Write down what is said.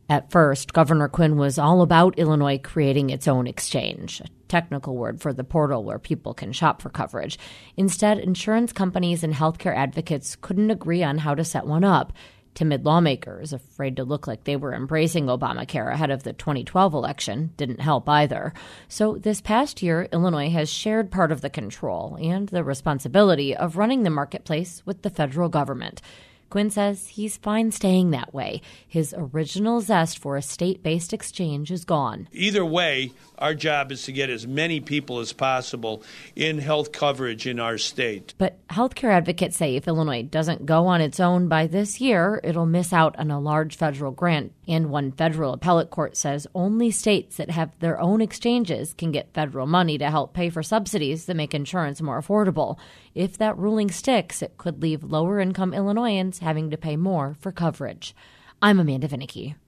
At first, Governor Quinn was all about Illinois creating its own exchange, a technical word for the portal where people can shop for coverage. Instead, insurance companies and healthcare advocates couldn't agree on how to set one up. Timid lawmakers, afraid to look like they were embracing Obamacare ahead of the 2012 election, didn't help either. So this past year, Illinois has shared part of the control and the responsibility of running the marketplace with the federal government. Quinn says he's fine staying that way. His original zest for a state-based exchange is gone. Either way, our job is to get as many people as possible in health coverage in our state. But healthcare advocates say if Illinois doesn't go on its own by this year, it'll miss out on a large federal grant. And one federal appellate court says only states that have their own exchanges can get federal money to help pay for subsidies that make insurance more affordable. If that ruling sticks, it could leave lower-income Illinoisans having to pay more for coverage. I'm Amanda Vinicky.